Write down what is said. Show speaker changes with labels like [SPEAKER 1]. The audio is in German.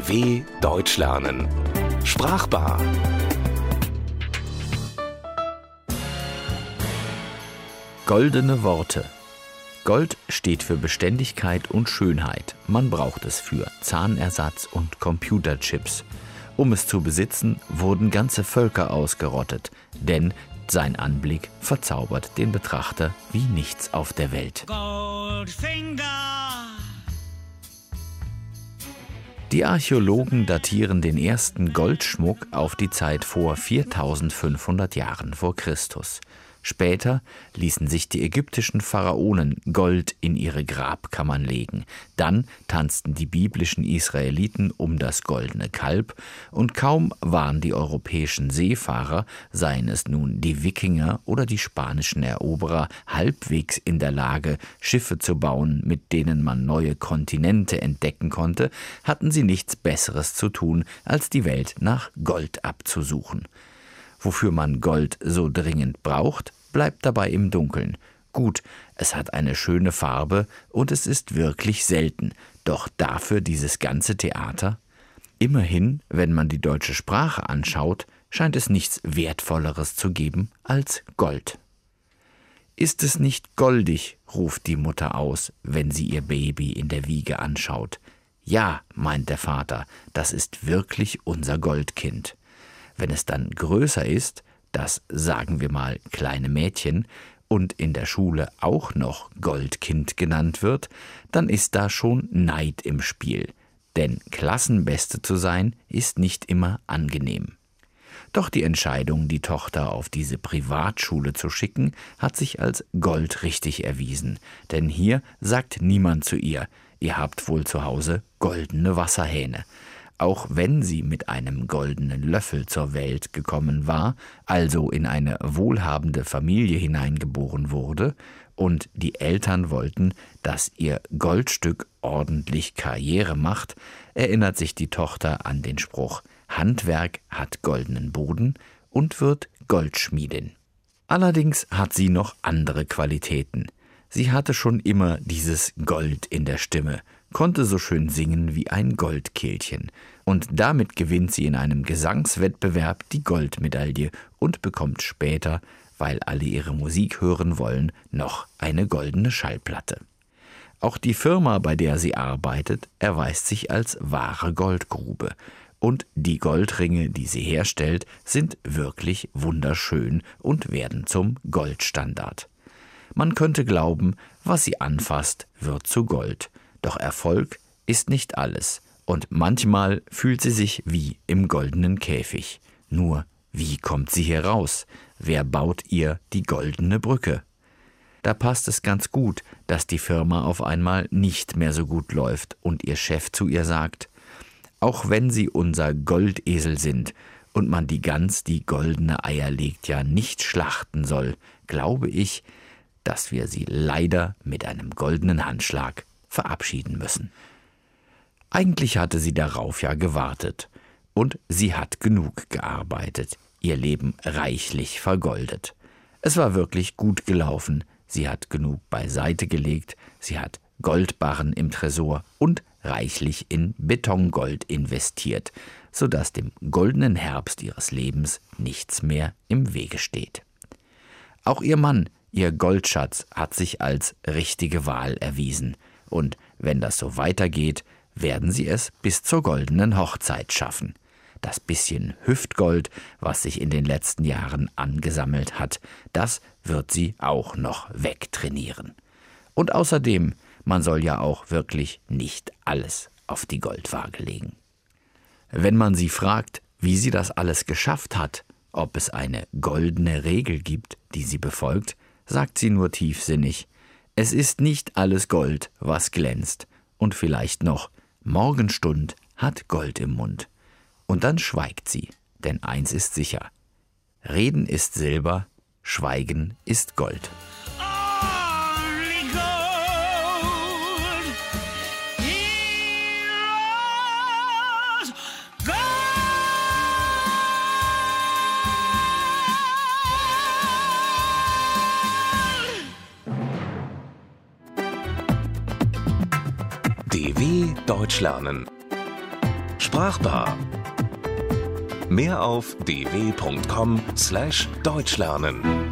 [SPEAKER 1] DW Deutsch lernen. Sprachbar.
[SPEAKER 2] Goldene Worte. Gold steht für Beständigkeit und Schönheit. Man braucht es für Zahnersatz und Computerchips. Um es zu besitzen, wurden ganze Völker ausgerottet, denn sein Anblick verzaubert den Betrachter wie nichts auf der Welt.
[SPEAKER 3] Goldfinger.
[SPEAKER 2] Die Archäologen datieren den ersten Goldschmuck auf die Zeit vor 4500 Jahren vor Christus. Später ließen sich die ägyptischen Pharaonen Gold in ihre Grabkammern legen. Dann tanzten die biblischen Israeliten um das goldene Kalb und kaum waren die europäischen Seefahrer, seien es nun die Wikinger oder die spanischen Eroberer, halbwegs in der Lage, Schiffe zu bauen, mit denen man neue Kontinente entdecken konnte, hatten sie nichts Besseres zu tun, als die Welt nach Gold abzusuchen. Wofür man Gold so dringend braucht, bleibt dabei im Dunkeln. Gut, es hat eine schöne Farbe und es ist wirklich selten. Doch dafür dieses ganze Theater? Immerhin, wenn man die deutsche Sprache anschaut, scheint es nichts Wertvolleres zu geben als Gold. Ist es nicht goldig, ruft die Mutter aus, wenn sie ihr Baby in der Wiege anschaut. Ja, meint der Vater, das ist wirklich unser Goldkind. Wenn es dann größer ist, das sagen wir mal kleine Mädchen, und in der Schule auch noch Goldkind genannt wird, dann ist da schon Neid im Spiel. Denn Klassenbeste zu sein, ist nicht immer angenehm. Doch die Entscheidung, die Tochter auf diese Privatschule zu schicken, hat sich als goldrichtig erwiesen. Denn hier sagt niemand zu ihr, ihr habt wohl zu Hause goldene Wasserhähne. Auch wenn sie mit einem goldenen Löffel zur Welt gekommen war, also in eine wohlhabende Familie hineingeboren wurde, und die Eltern wollten, dass ihr Goldstück ordentlich Karriere macht, erinnert sich die Tochter an den Spruch: Handwerk hat goldenen Boden und wird Goldschmiedin. Allerdings hat sie noch andere Qualitäten. Sie hatte schon immer dieses Gold in der Stimme, konnte so schön singen wie ein Goldkehlchen. Und damit gewinnt sie in einem Gesangswettbewerb die Goldmedaille und bekommt später, weil alle ihre Musik hören wollen, noch eine goldene Schallplatte. Auch die Firma, bei der sie arbeitet, erweist sich als wahre Goldgrube. Und die Goldringe, die sie herstellt, sind wirklich wunderschön und werden zum Goldstandard. Man könnte glauben, was sie anfasst, wird zu Gold. Doch Erfolg ist nicht alles. Und manchmal fühlt sie sich wie im goldenen Käfig. Nur, wie kommt sie hier raus? Wer baut ihr die goldene Brücke? Da passt es ganz gut, dass die Firma auf einmal nicht mehr so gut läuft und ihr Chef zu ihr sagt: Auch wenn Sie unser Goldesel sind und man die Gans, die goldene Eier legt, ja nicht schlachten soll, glaube ich, dass wir sie leider mit einem goldenen Handschlag verabschieden müssen. Eigentlich hatte sie darauf ja gewartet. Und sie hat genug gearbeitet, ihr Leben reichlich vergoldet. Es war wirklich gut gelaufen. Sie hat genug beiseite gelegt, sie hat Goldbarren im Tresor und reichlich in Betongold investiert, sodass dem goldenen Herbst ihres Lebens nichts mehr im Wege steht. Auch ihr Mann, ihr Goldschatz, hat sich als richtige Wahl erwiesen. Und wenn das so weitergeht, werden sie es bis zur goldenen Hochzeit schaffen. Das bisschen Hüftgold, was sich in den letzten Jahren angesammelt hat, das wird sie auch noch wegtrainieren. Und außerdem, man soll ja auch wirklich nicht alles auf die Goldwaage legen. Wenn man sie fragt, wie sie das alles geschafft hat, ob es eine goldene Regel gibt, die sie befolgt, sagt sie nur tiefsinnig: Es ist nicht alles Gold, was glänzt. Und vielleicht noch: Morgenstund hat Gold im Mund. Und dann schweigt sie, denn eins ist sicher: Reden ist Silber, Schweigen ist Gold.
[SPEAKER 3] Only gold. Heroes gold.
[SPEAKER 1] DW Deutsch lernen. Sprachbar. Mehr auf dw.com/Deutsch lernen.